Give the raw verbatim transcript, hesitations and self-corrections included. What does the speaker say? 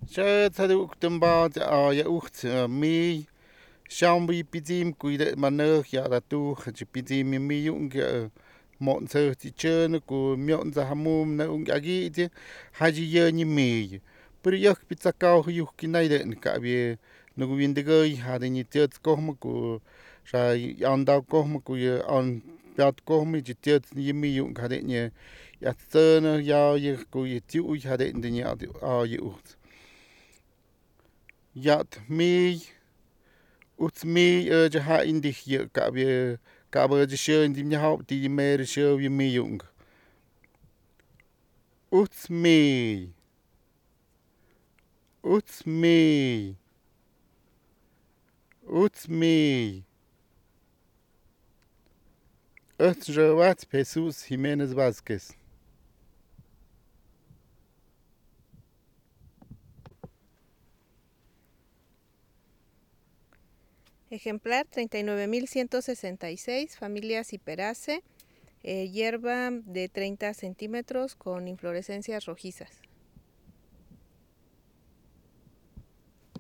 Yo tadu tumba a ya ucht mi shambi pidim kuide manur ya da tu je pidim mi yung mon se ti chen ku myon za hamum na ung agi ti haji ye ni mi pero yak pizza ka hu yu kinaide ka bi no winde go ha de ni tet ko ku sa anda ko ku ye an piat ko mi ti tet ni mi yung ha de ni ya tsena ya ye ku ye ti u ha de ni a ye ucht Yat mi ut mi je ha in dich je ka bi ka ba je schön die mir haupt die mehr schön wie mi jung. Ut mi ut mi ut mi Ut Joat Jesus Jiménez Vázquez. Ejemplar treinta y nueve mil ciento sesenta y seis, familia Ciperaceae, eh, hierba de treinta centímetros con inflorescencias rojizas.